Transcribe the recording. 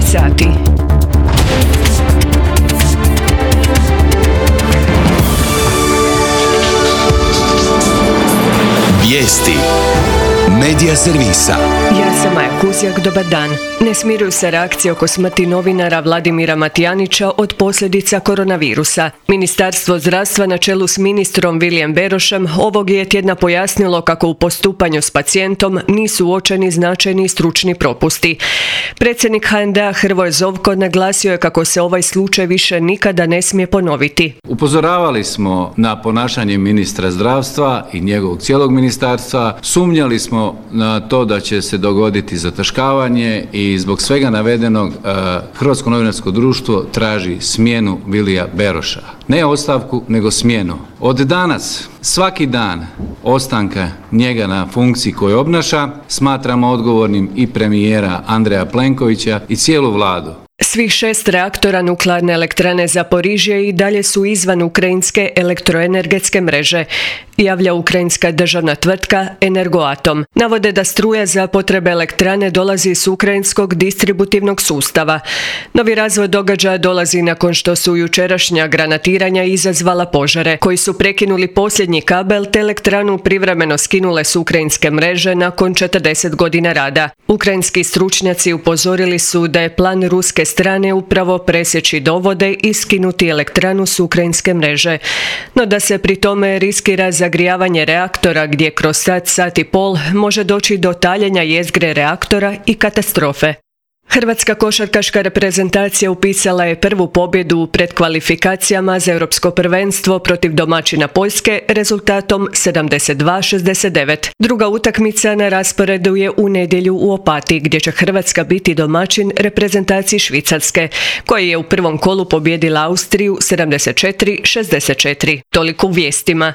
sati. Vijesti Medija servisa. Ja sam Maja Kuzjak, dobar dan. Ne smiruju se reakcije oko smrti novinara Vladimira Matijanića od posljedica koronavirusa. Ministarstvo zdravstva na čelu s ministrom Vilijem Berošem ovog je tjedna pojasnilo kako u postupanju s pacijentom nisu uočeni značajni stručni propusti. Predsjednik HND-a Hrvoje Zovko naglasio je kako se ovaj slučaj više nikada ne smije ponoviti. Upozoravali smo na ponašanje ministra zdravstva i njegovog cijelog ministarstva, sumnjali smo na to da će se dogoditi zataškavanje i zbog svega navedenog Hrvatsko novinarsko društvo traži smjenu Vilija Beroša. Ne ostavku, nego smjenu. Od danas, svaki dan ostanka njega na funkciji koju obnaša, smatramo odgovornim i premijera Andreja Plenkovića i cijelu vladu. Svih 6 reaktora nuklearne elektrane Zaporižje i dalje su izvan ukrajinske elektroenergetske mreže, javlja ukrajinska državna tvrtka Energoatom. Navode da struja za potrebe elektrane dolazi s ukrajinskog distributivnog sustava. Novi razvoj događaja dolazi nakon što su jučerašnja granatiranja izazvala požare, koji su prekinuli posljednji kabel te elektranu privremeno skinule s ukrajinske mreže nakon 40 godina rada. Ukrajinski stručnjaci upozorili su da je plan ruske strane upravo presjeći dovode i skinuti elektranu s ukrajinske mreže, no da se pri tome riskira zagrijavanje reaktora gdje kroz sat i pol može doći do taljenja jezgre reaktora i katastrofe. Hrvatska košarkaška reprezentacija upisala je prvu pobjedu u predkvalifikacijama za europsko prvenstvo protiv domaćina Poljske rezultatom 72-69. Druga utakmica na rasporedu je u nedjelju u Opatiji, gdje će Hrvatska biti domaćin reprezentaciji Švicarske, koja je u prvom kolu pobijedila Austriju 74-64. Toliko u vijestima.